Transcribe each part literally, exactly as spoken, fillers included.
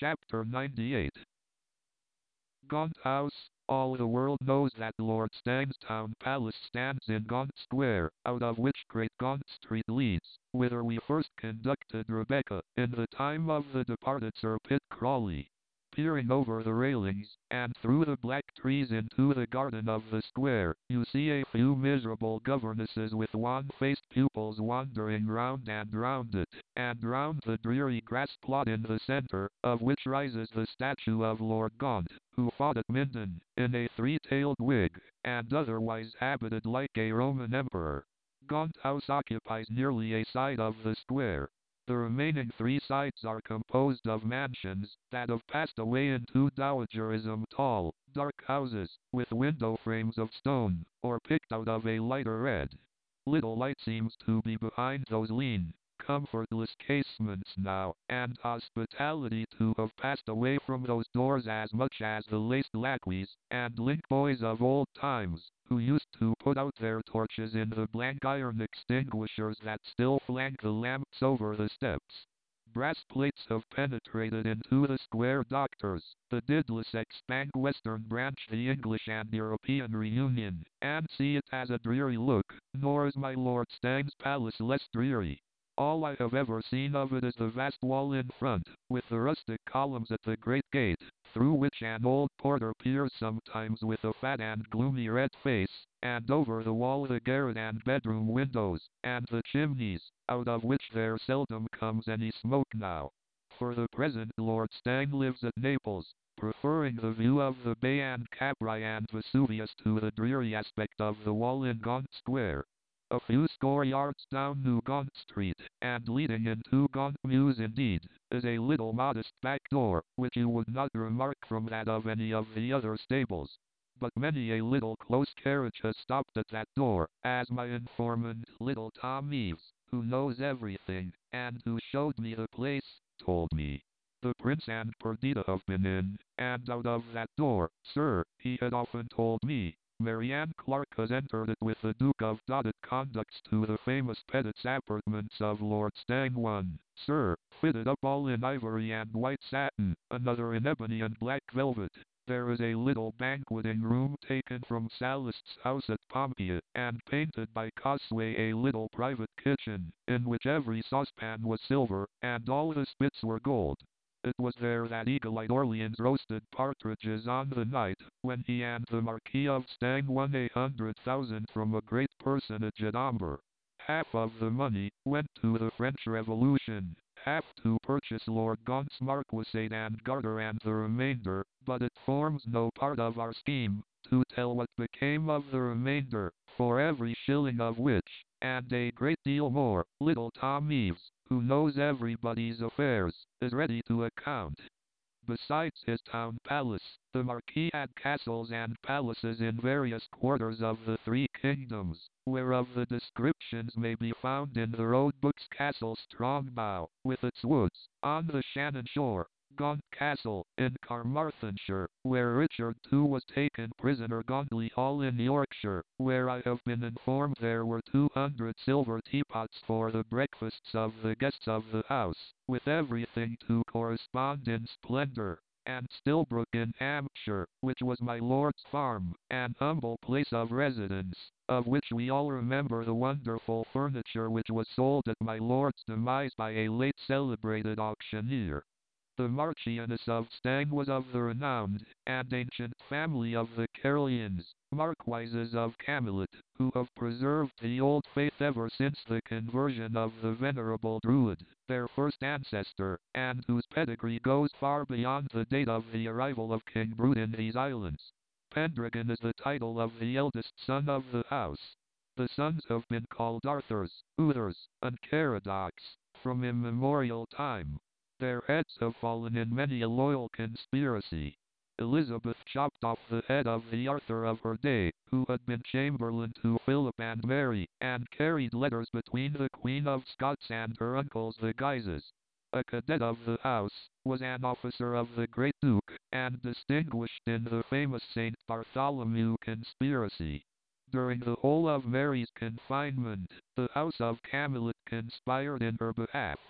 Chapter ninety-eight. Gaunt House. All the world knows that Lord Stang's town palace stands in Gaunt Square, out of which Great Gaunt Street leads, whither we first conducted Rebecca, in the time of the departed Sir Pitt Crawley. Peering over the railings, and through the black trees into the garden of the square, you see a few miserable governesses with wan-faced pupils wandering round and round it, and round the dreary grass plot in the centre, of which rises the statue of Lord Gaunt, who fought at Minden, in a three-tailed wig, and otherwise habited like a Roman emperor. Gaunt House occupies nearly a side of the square. The remaining three sides are composed of mansions, that have passed away into dowagerism, tall, dark houses, with window frames of stone, or picked out of a lighter red. Little light seems to be behind those lean, comfortless casements now, and hospitality to have passed away from those doors as much as the laced lacqueys and link boys of old times, who used to put out their torches in the blank iron extinguishers that still flank the lamps over the steps. Brass plates have penetrated into the square doctors, the Didless Expank Western Branch, the English and European reunion, and see it has a dreary look, nor is my Lord Stang's palace less dreary. All I have ever seen of it is the vast wall in front, with the rustic columns at the great gate, through which an old porter peers sometimes with a fat and gloomy red face, and over the wall the garret and bedroom windows, and the chimneys, out of which there seldom comes any smoke now. For the present Lord Stang lives at Naples, preferring the view of the bay and Capri and Vesuvius to the dreary aspect of the wall in Gaunt Square. A few score yards down New Gaunt Street, and leading into Gaunt Mews indeed, is a little modest back door, which you would not remark from that of any of the other stables. But many a little close carriage has stopped at that door, as my informant, little Tom Eves, who knows everything, and who showed me the place, told me. The Prince and Perdita have been in, and out of that door, sir, he had often told me. Marianne Clark has entered it with the Duke of Dotted conducts to the famous Pettit's apartments of Lord Stang, one, sir, fitted up all in ivory and white satin, another in ebony and black velvet. There is a little banqueting room taken from Sallust's house at Pompeii, and painted by Cosway, a little private kitchen, in which every saucepan was silver, and all the spits were gold. It was there that Eagle-eyed Orleans roasted partridges on the night when he and the Marquis of Stang won a hundred thousand from a great personage at Omber. Half of the money went to the French Revolution, half to purchase Lord Gaunt's marquisate and garter, and the remainder, but it forms no part of our scheme, to tell what became of the remainder, for every shilling of which, and a great deal more, little Tom Eves, who knows everybody's affairs, is ready to account. Besides his town palace, the Marquis had castles and palaces in various quarters of the three kingdoms, whereof the descriptions may be found in the road books. Castle Strongbow, with its woods, on the Shannon shore. Gaunt Castle, in Carmarthenshire, where Richard the Second was taken prisoner. Gauntley Hall in Yorkshire, where I have been informed there were two hundred silver teapots for the breakfasts of the guests of the house, with everything to correspond in splendour. And Stilbrook in Hampshire, which was my lord's farm, an humble place of residence, of which we all remember the wonderful furniture which was sold at my lord's demise by a late celebrated auctioneer. The Marchioness of Stang was of the renowned and ancient family of the Caroleans, Marquises of Camelot, who have preserved the old faith ever since the conversion of the venerable Druid, their first ancestor, and whose pedigree goes far beyond the date of the arrival of King Brute in these islands. Pendragon is the title of the eldest son of the house. The sons have been called Arthurs, Uthers, and Caradocs, from immemorial time. Their heads have fallen in many a loyal conspiracy. Elizabeth chopped off the head of the Arthur of her day, who had been chamberlain to Philip and Mary, and carried letters between the Queen of Scots and her uncles the Guises. A cadet of the house, was an officer of the great Duke, and distinguished in the famous Saint Bartholomew conspiracy. During the whole of Mary's confinement, the house of Camelot conspired in her behalf.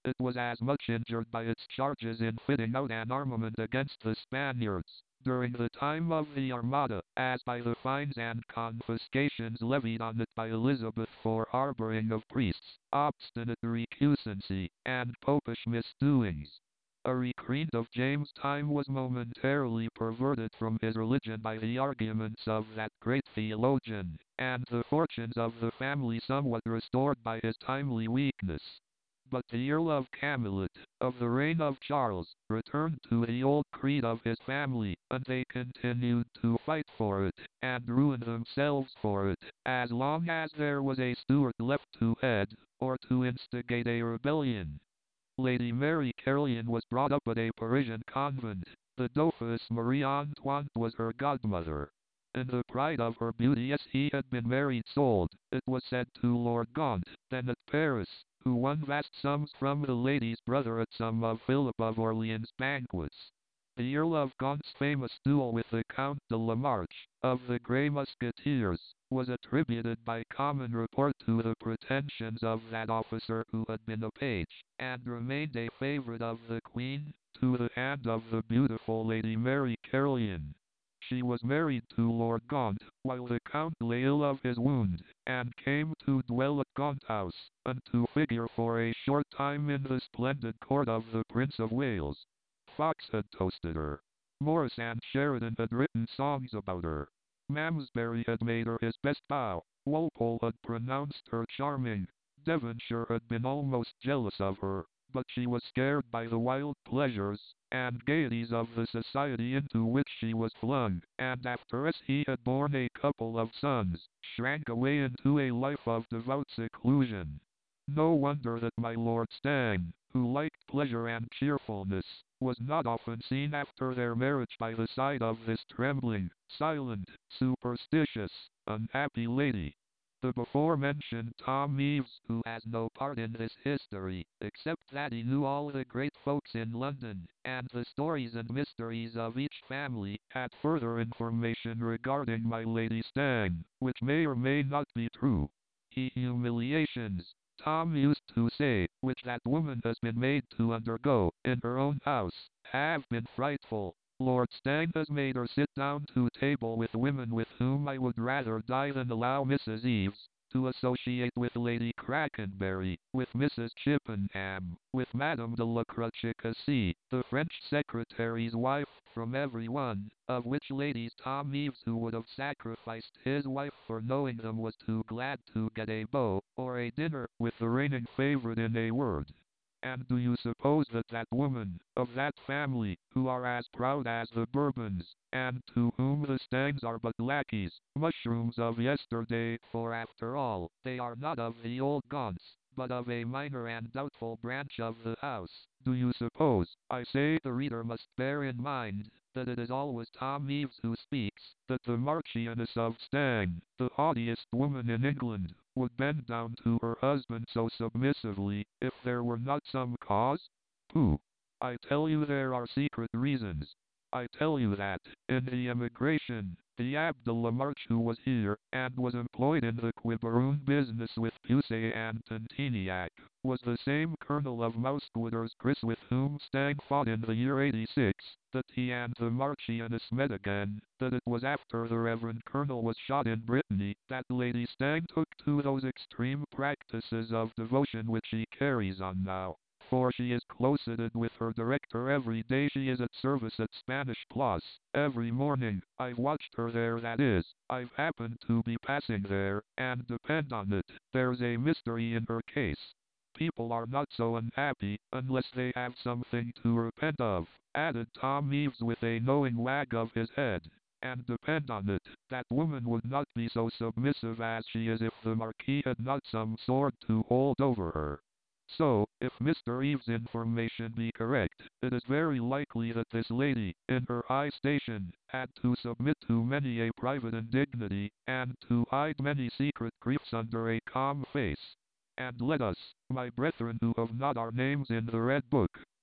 it was as much injured by its charges in fitting out an armament against the Spaniards during the time of the Armada, as by the fines and confiscations levied on it by Elizabeth for harboring of priests, obstinate recusancy, and popish misdoings. A recreant of James' time was momentarily perverted from his religion by the arguments of that great theologian, and the fortunes of the family somewhat restored by his timely weakness. But the Earl of Camulot, of the reign of Charles, returned to the old creed of his family, and they continued to fight for it, and ruin themselves for it, as long as there was a Stuart left to head, or to instigate a rebellion. Lady Mary Caroline was brought up at a Parisian convent. The Dauphiness Marie Antoinette was her godmother. In the pride of her beauty as he had been married sold, it was said to Lord Gaunt, then at Paris, who won vast sums from the lady's brother at some of Philip of Orleans' banquets. The Earl of Gaunt's famous duel with the Count de la Marche, of the Grey Musketeers, was attributed by common report to the pretensions of that officer who had been a page, and remained a favourite of the Queen, to the hand of the beautiful Lady Mary Caroline. She was married to Lord Gaunt, while the Count lay ill of his wound, and came to dwell at Gaunt House, and to figure for a short time in the splendid court of the Prince of Wales. Fox had toasted her. Morris and Sheridan had written songs about her. Malmesbury had made her his best bow. Walpole had pronounced her charming. Devonshire had been almost jealous of her, but she was scared by the wild pleasures and gaieties of the society into which she was flung, and after as he had borne a couple of sons, shrank away into a life of devout seclusion. No wonder that my Lord Stang, who liked pleasure and cheerfulness, was not often seen after their marriage by the side of this trembling, silent, superstitious, unhappy lady. The before-mentioned Tom Eaves, who has no part in this history, except that he knew all the great folks in London, and the stories and mysteries of each family, had further information regarding my Lady Stang, which may or may not be true. He humiliations, Tom used to say, which that woman has been made to undergo, in her own house, have been frightful. Lord Stang has made her sit down to table with women with whom I would rather die than allow Missus Eaves to associate with Lady Crackenbury, with Missus Chippenham, with Madame de la Croix-Cassy, the French secretary's wife, from every one of which ladies Tom Eaves, who would have sacrificed his wife for knowing them, was too glad to get a beau, or a dinner, with the reigning favourite in a word. And do you suppose that that woman, of that family, who are as proud as the Bourbons, and to whom the Stangs are but lackeys, mushrooms of yesterday, for after all, they are not of the old Gaunts, but of a minor and doubtful branch of the house, do you suppose, I say the reader must bear in mind, that it is always Tom Eaves who speaks, that the Marchioness of Stang, the haughtiest woman in England, would bend down to her husband so submissively, if there were not some cause? Pooh! I tell you there are secret reasons. I tell you that, in the emigration, the Abbe de la Marche, who was here, and was employed in the Quiberoon business with Pusey and Tintignac, was the same Colonel of Mousqueter's Chris with whom Stang fought in the year eighty-six, that he and the Marchioness met again, that it was after the Reverend Colonel was shot in Brittany, that Lady Stang took to those extreme practices of devotion which she carries on now. For she is closeted with her director every day. She is at service at Spanish Plus, every morning. I've watched her there, that is, I've happened to be passing there, and depend on it, there's a mystery in her case. People are not so unhappy, unless they have something to repent of, added Tom Eaves with a knowing wag of his head. And depend on it, that woman would not be so submissive as she is if the Marquis had not some sword to hold over her. So, if Mister Eaves' information be correct, it is very likely that this lady, in her high station, had to submit to many a private indignity, and to hide many secret griefs under a calm face. And let us, my brethren who have not our names in the Red Book,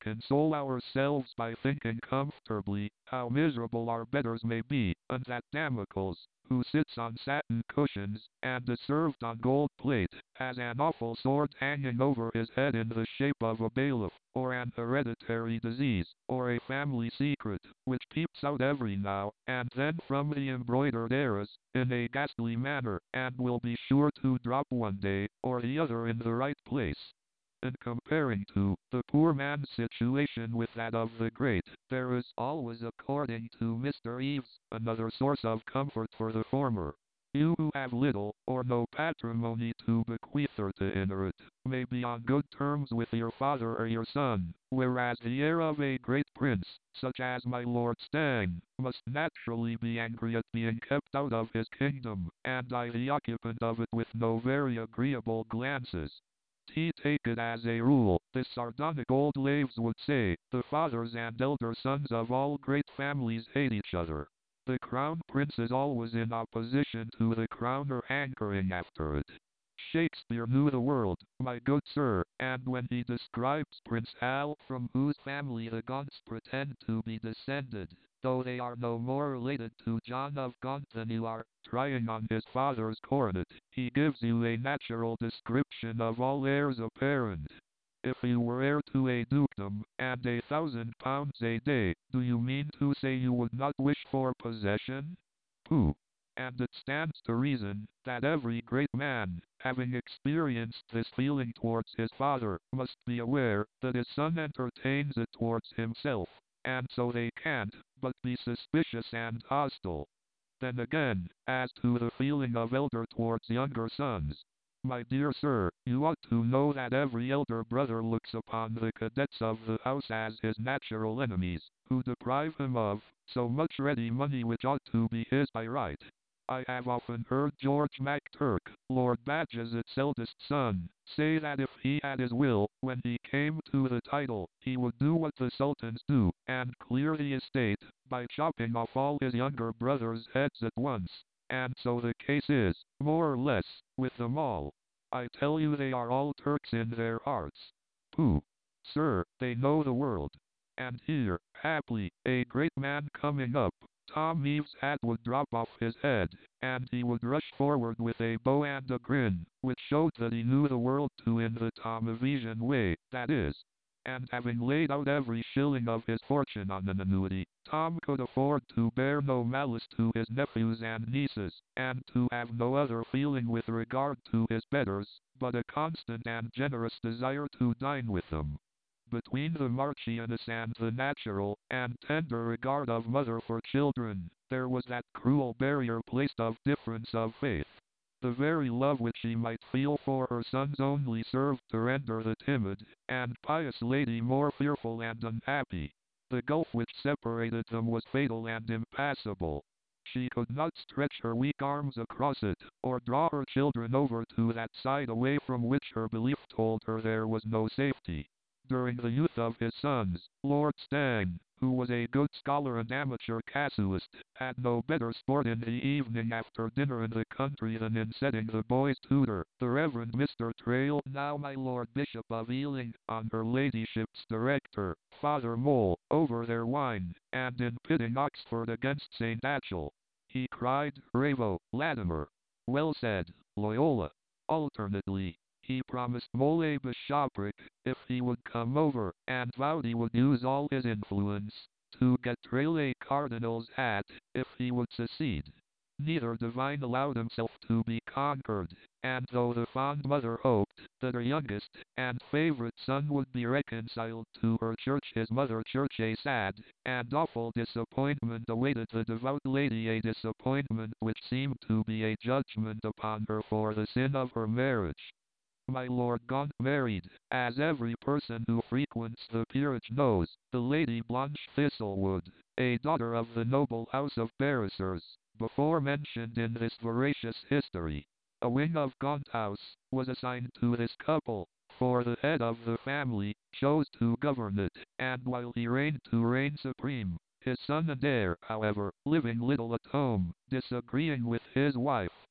console ourselves by thinking comfortably how miserable our betters may be, and that Damocles, who sits on satin cushions, and is served on gold plate, has an awful sword hanging over his head in the shape of a bailiff, or an hereditary disease, or a family secret, which peeps out every now and then from the embroidered arras, in a ghastly manner, and will be sure to drop one day or the other in the right place. In comparing to the poor man's situation with that of the great, there is always, according to Mister Eves, another source of comfort for the former. You who have little or no patrimony to bequeath or to inherit, may be on good terms with your father or your son, whereas the heir of a great prince, such as my Lord Stang, must naturally be angry at being kept out of his kingdom, and eye the occupant of it with no very agreeable glances. T take it as a rule, the sardonic old laves would say, the fathers and elder sons of all great families hate each other. The crown prince is always in opposition to the crowner hankering after it. Shakespeare knew the world, my good sir, and when he describes Prince Hal, from whose family the Gaunts pretend to be descended, though they are no more related to John of Gaunt than you are, trying on his father's coronet, he gives you a natural description of all heirs apparent. If you were heir to a dukedom, and a thousand pounds a day, do you mean to say you would not wish for possession? Pooh! And it stands to reason, that every great man, having experienced this feeling towards his father, must be aware, that his son entertains it towards himself, and so they can't but be suspicious and hostile. Then again, as to the feeling of elder towards younger sons, my dear sir, you ought to know that every elder brother looks upon the cadets of the house as his natural enemies, who deprive him of so much ready money which ought to be his by right. I have often heard George MacTurk, Lord Bajazet's eldest son, say that if he had his will, when he came to the title, he would do what the sultans do, and clear the estate, by chopping off all his younger brothers' heads at once. And so the case is, more or less, with them all. I tell you they are all Turks in their hearts. Pooh! Sir, they know the world. And here, haply, a great man coming up, Tom Eves' hat would drop off his head, and he would rush forward with a bow and a grin, which showed that he knew the world too in the Tomavesian way, that is. And having laid out every shilling of his fortune on an annuity, Tom could afford to bear no malice to his nephews and nieces, and to have no other feeling with regard to his betters, but a constant and generous desire to dine with them. Between the Marchioness and the natural and tender regard of mother for children, there was that cruel barrier placed of difference of faith. The very love which she might feel for her sons only served to render the timid and pious lady more fearful and unhappy. The gulf which separated them was fatal and impassable. She could not stretch her weak arms across it, or draw her children over to that side away from which her belief told her there was no safety. During the youth of his sons, Lord Stang, who was a good scholar and amateur casuist, had no better sport in the evening after dinner in the country than in setting the boy's tutor, the Reverend Mister Trail, now my Lord Bishop of Ealing, on her ladyship's director, Father Mole, over their wine, and in pitting Oxford against Saint Achel. He cried, Bravo, Latimer! Well said, Loyola! Alternately, he promised Mole a bishopric, if he would come over, and vowed he would use all his influence to get Trail a cardinal's hat, if he would secede. Neither divine allowed himself to be conquered, and though the fond mother hoped that her youngest and favorite son would be reconciled to her church, his mother church, a sad and awful disappointment awaited the devout lady, a disappointment which seemed to be a judgment upon her for the sin of her marriage. My Lord Gaunt married, as every person who frequents the peerage knows, the Lady Blanche Thistlewood, a daughter of the noble house of Beresford, before mentioned in this veracious history. A wing of Gaunt House was assigned to this couple, for the head of the family chose to govern it, and while he reigned to reign supreme, his son and heir, however, living little at home, disagreeing with his wife,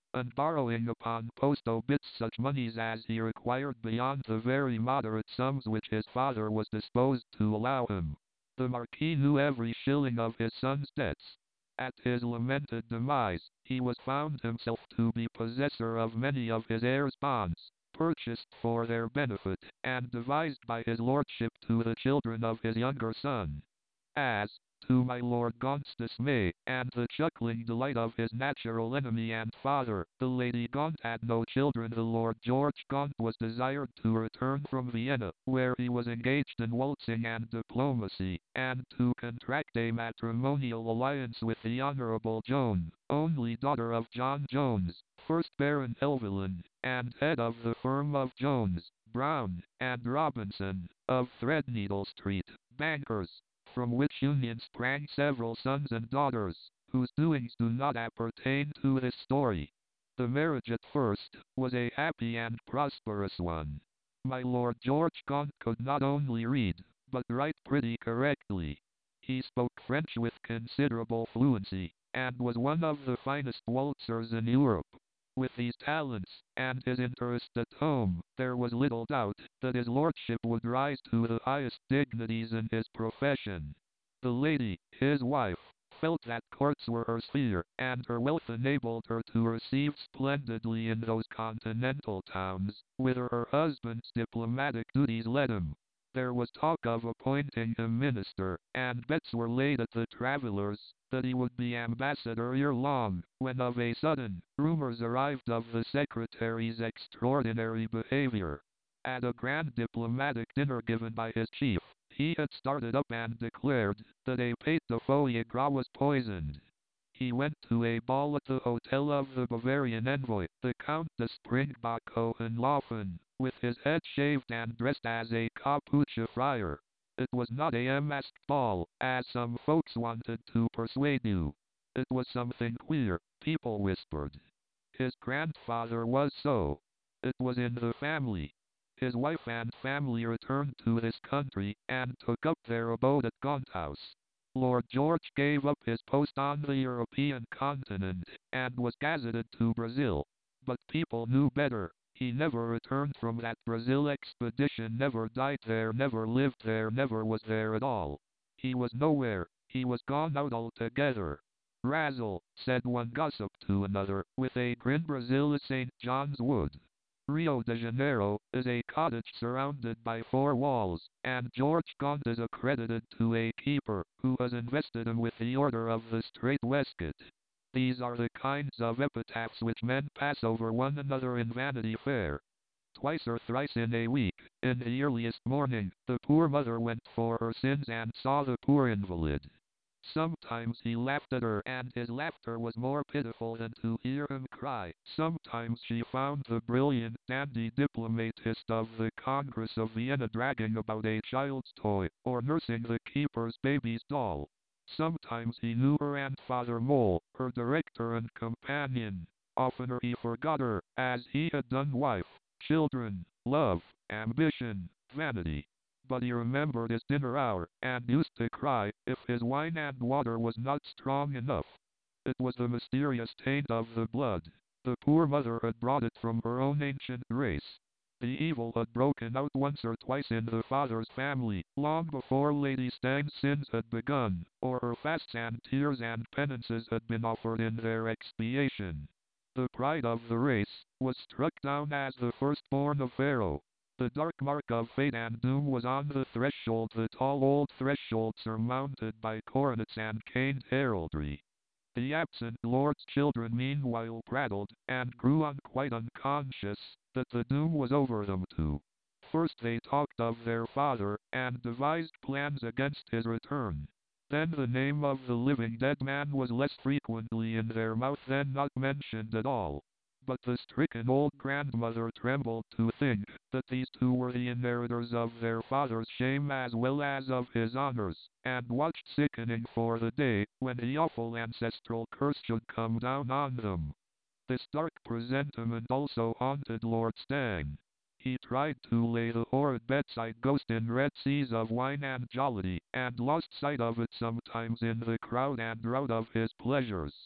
and borrowing upon post obits such moneys as he required beyond the very moderate sums which his father was disposed to allow him. The Marquis knew every shilling of his son's debts. At his lamented demise, he was found himself to be possessor of many of his heirs' bonds, purchased for their benefit, and devised by his lordship to the children of his younger son. As, to my Lord Gaunt's dismay, and the chuckling delight of his natural enemy and father, the Lady Gaunt had no children, the Lord George Gaunt was desired to return from Vienna, where he was engaged in waltzing and diplomacy, and to contract a matrimonial alliance with the Honourable Joan, only daughter of John Jones, first Baron Helvellyn, and head of the firm of Jones, Brown, and Robinson, of Threadneedle Street, bankers, from which union sprang several sons and daughters, whose doings do not appertain to this story. The marriage at first was a happy and prosperous one. My Lord George Gaunt could not only read, but write pretty correctly. He spoke French with considerable fluency, and was one of the finest waltzers in Europe. With these talents, and his interest at home, there was little doubt that his lordship would rise to the highest dignities in his profession. The lady, his wife, felt that courts were her sphere, and her wealth enabled her to receive splendidly in those continental towns, whither her husband's diplomatic duties led him. There was talk of appointing him minister, and bets were laid at the Travellers that he would be ambassador ere long, when of a sudden, rumors arrived of the secretary's extraordinary behavior. At a grand diplomatic dinner given by his chief, he had started up and declared that a pate de foie gras was poisoned. He went to a ball at the hotel of the Bavarian envoy, the Count de Springbok Hohenlaufen, with his head shaved and dressed as a Capucha friar. It was not a masked ball, as some folks wanted to persuade you. It was something queer, people whispered. His grandfather was so. It was in the family. His wife and family returned to this country, and took up their abode at Gaunt House. Lord George gave up his post on the European continent, and was gazetted to Brazil. But people knew better. He never returned from that Brazil expedition, never died there, never lived there, never was there at all. He was nowhere. He was gone out altogether. Razzle, said one gossip to another, with a grin, Brazil is Saint John's Wood. Rio de Janeiro is a cottage surrounded by four walls, and George Gaunt is accredited to a keeper, who has invested him with the Order of the Strait Waistcoat. These are the kinds of epitaphs which men pass over one another in Vanity Fair. Twice or thrice in a week, in the earliest morning, the poor mother went for her sins and saw the poor invalid. Sometimes he laughed at her, and his laughter was more pitiful than to hear him cry. Sometimes she found the brilliant, dandy diplomatist of the Congress of Vienna dragging about a child's toy, or nursing the keeper's baby's doll. Sometimes he knew her and Father Mole, her director and companion. Oftener he forgot her, as he had done wife, children, love, ambition, vanity. But he remembered his dinner hour, and used to cry, if his wine and water was not strong enough. It was the mysterious taint of the blood. The poor mother had brought it from her own ancient race. The evil had broken out once or twice in the father's family, long before Lady Stang's sins had begun, or her fasts and tears and penances had been offered in their expiation. The pride of the race was struck down as the firstborn of Pharaoh. The dark mark of fate and doom was on the threshold, the tall old threshold surmounted by coronets and caned heraldry. The absent lord's children meanwhile prattled, and grew on quite unconscious that the doom was over them too. First they talked of their father, and devised plans against his return. Then the name of the living dead man was less frequently in their mouth than not mentioned at all. But the stricken old grandmother trembled to think that these two were the inheritors of their father's shame as well as of his honors, and watched sickening for the day when the awful ancestral curse should come down on them. This dark presentiment also haunted Lord Stang. He tried to lay the horrid bedside ghost in red seas of wine and jollity, and lost sight of it sometimes in the crowd and rout of his pleasures.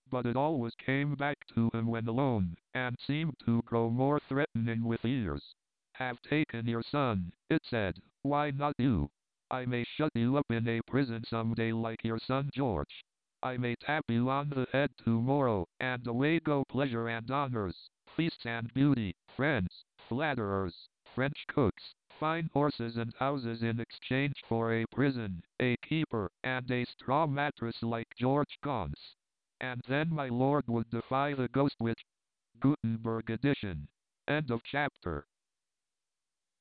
But it always came back to him when alone, and seemed to grow more threatening with years. Have taken your son, it said. Why not you? I may shut you up in a prison someday like your son George. I may tap you on the head tomorrow, and away go pleasure and honors, feasts and beauty, friends, flatterers, French cooks, fine horses and houses in exchange for a prison, a keeper, and a straw mattress like George Gaunt's. And then my lord would defy the ghost witch. Gutenberg edition. End of chapter.